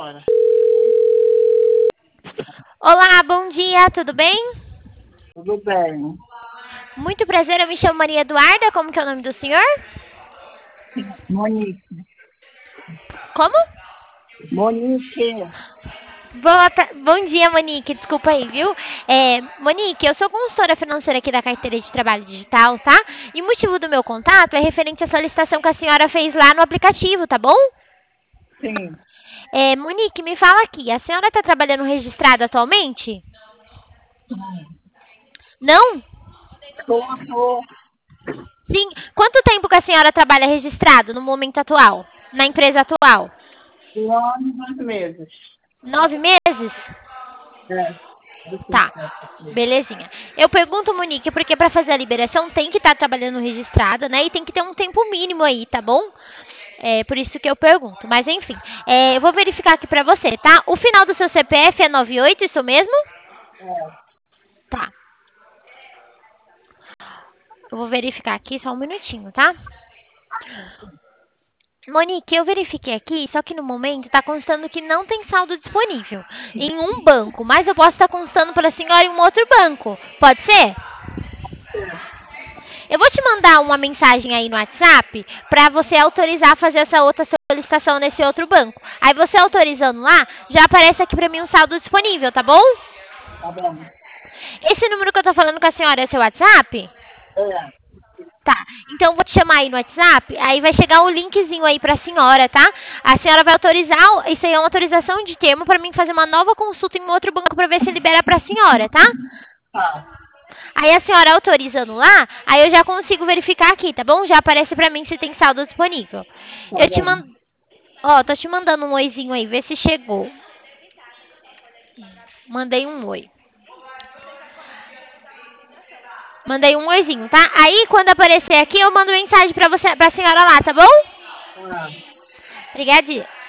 Olá, bom dia, tudo bem? Tudo bem. Muito prazer, eu me chamo Maria Eduarda, como que é o nome do senhor? Monique. Como? Monique. Bom dia, Monique, desculpa aí, viu? Monique, eu sou consultora financeira aqui da carteira de trabalho digital, tá? E o motivo do meu contato é referente à solicitação que a senhora fez lá no aplicativo, tá bom? Sim. Monique, me fala aqui, a senhora está trabalhando registrada atualmente? Não? Tô. Sim. Quanto tempo que a senhora trabalha registrado no momento atual? Na empresa atual? 2 meses. 9 meses? É. Tá, belezinha. Eu pergunto, Monique, porque para fazer a liberação tem que estar trabalhando registrada, né? E tem que ter um tempo mínimo aí, tá bom? É por isso que eu pergunto. Mas enfim, eu vou verificar aqui pra você, tá? O final do seu CPF é 98, isso mesmo? É. Tá. Eu vou verificar aqui só um minutinho, tá? Monique, eu verifiquei aqui, só que no momento está constando que não tem saldo disponível em um banco, mas eu posso estar constando para a senhora em um outro banco. Pode ser? Eu vou te mandar uma mensagem aí no WhatsApp para você autorizar a fazer essa outra solicitação nesse outro banco. Aí você autorizando lá, já aparece aqui para mim um saldo disponível, tá bom? Tá bom. Esse número que eu tô falando com a senhora é seu WhatsApp? É. Tá, então eu vou te chamar aí no WhatsApp, aí vai chegar um linkzinho aí pra senhora, tá? A senhora vai autorizar, isso aí é uma autorização de termo pra mim fazer uma nova consulta em outro banco pra ver se libera pra senhora, tá? Tá. Aí a senhora autorizando lá, aí eu já consigo verificar aqui, tá bom? Já aparece pra mim se tem saldo disponível. Tá Eu te bom. mando, ó, tô te mandando um oizinho aí, vê se chegou. Mandei um oi. Mandei um oizinho, tá? Aí quando aparecer aqui, eu mando mensagem pra você, pra senhora lá, tá bom? Tá. Obrigadinha.